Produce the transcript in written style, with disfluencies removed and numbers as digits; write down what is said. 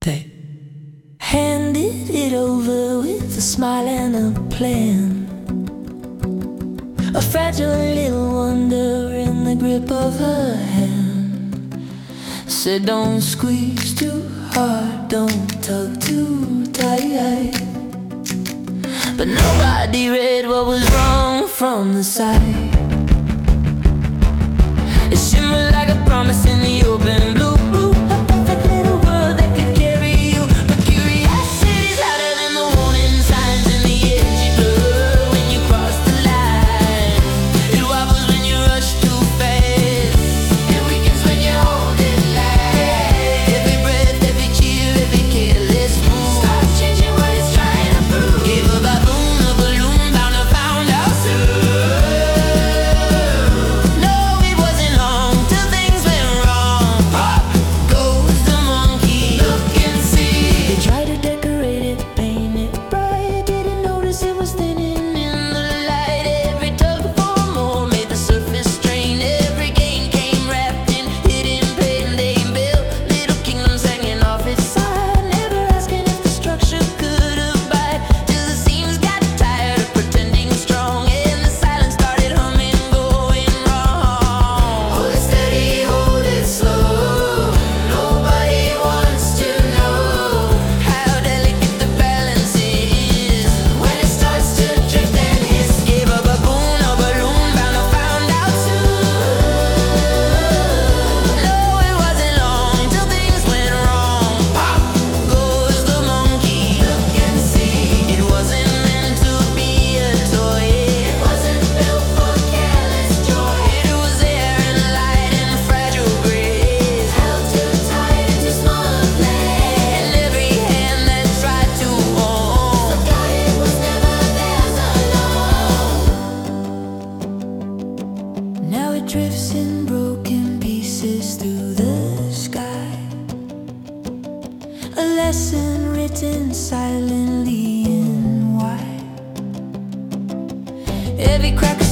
They handed it over with a smile and a plan, a fragile little wonder in the grip of her hand. Said don't squeeze too hard, don't tug too tight. But nobody read what was wrong from the side. It shimmered like a promise in the open blue. A perfect little world that could carry you. But curiosity's louder than the warning signs in the edgy blur. When you cross the line, it wobbles when you rush too fast. It weakens when you hold it last. Every breath, every cheer, every careless move start changing what it's trying to prove. Gave a baboon a balloon, bound to find out soon. Now it drifts in broken pieces through the sky, a lesson written silently in white. Every crack